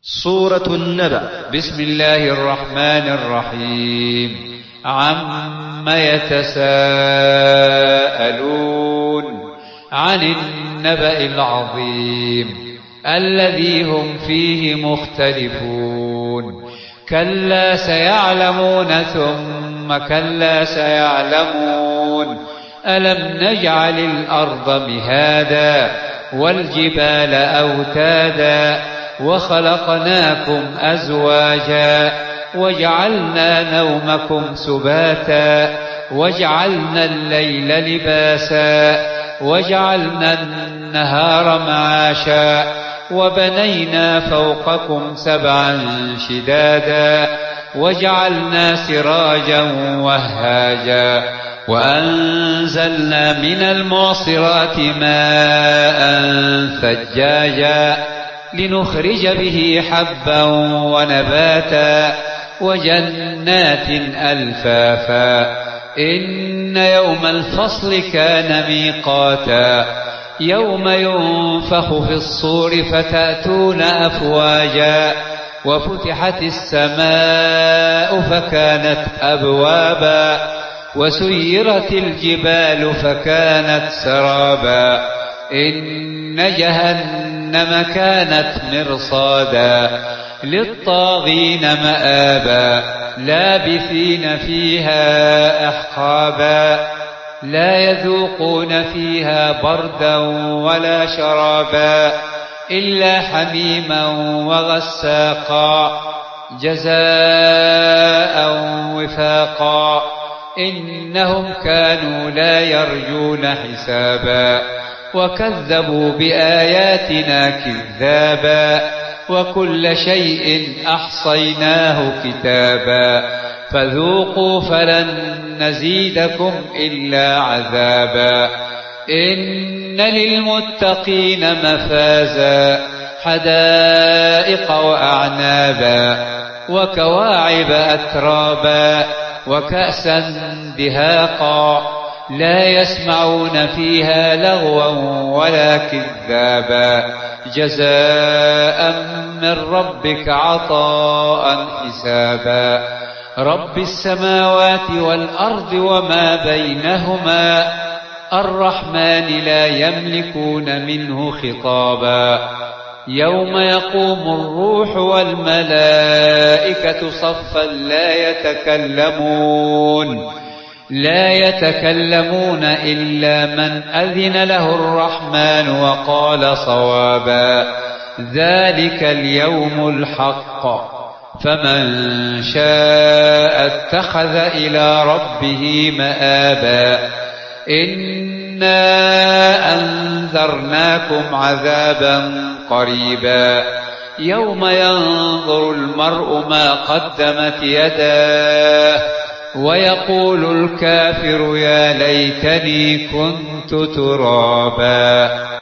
سورة النبأ. بسم الله الرحمن الرحيم. عم يتساءلون عن النبأ العظيم الذي هم فيه مختلفون. كلا سيعلمون ثم كلا سيعلمون. ألم نجعل الأرض مهادا والجبال أوتادا وخلقناكم أزواجا وجعلنا نومكم سباتا وجعلنا الليل لباسا وجعلنا النهار معاشا وبنينا فوقكم سبعا شدادا وجعلنا سراجا وهاجا وأنزلنا من المعصرات ماء ثجاجا لنخرج به حبا ونباتا وجنات ألفافا. إن يوم الفصل كان ميقاتا. يوم ينفخ في الصور فتأتون أفواجا وفتحت السماء فكانت أبوابا وسيرت الجبال فكانت سرابا. إن جهنم كانت مرصادا للطاغين مآبا لابثين فيها أحقابا لا يذوقون فيها بردا ولا شرابا إلا حميما وغساقا جزاء وفاقا. إنهم كانوا لا يرجون حسابا وكذبوا بآياتنا كذابا وكل شيء أحصيناه كتابا فذوقوا فلن نزيدكم إلا عذابا. إن للمتقين مفازا حدائق وأعنابا وكواعب أترابا وكأسا دهاقا لا يسمعون فيها لغوا ولا كذابا جزاء من ربك عطاء حسابا. رب السماوات والأرض وما بينهما الرحمن لا يملكون منه خطابا. يوم يقوم الروح والملائكة صفا لا يتكلمون إلا من أذن له الرحمن وقال صوابا. ذلك اليوم الحق فمن شاء اتخذ إلى ربه مآبا. إنا أنذرناكم عذابا قريبا يوم ينظر المرء ما قدمت يداه ويقول الكافر يا ليتني كنت ترابا.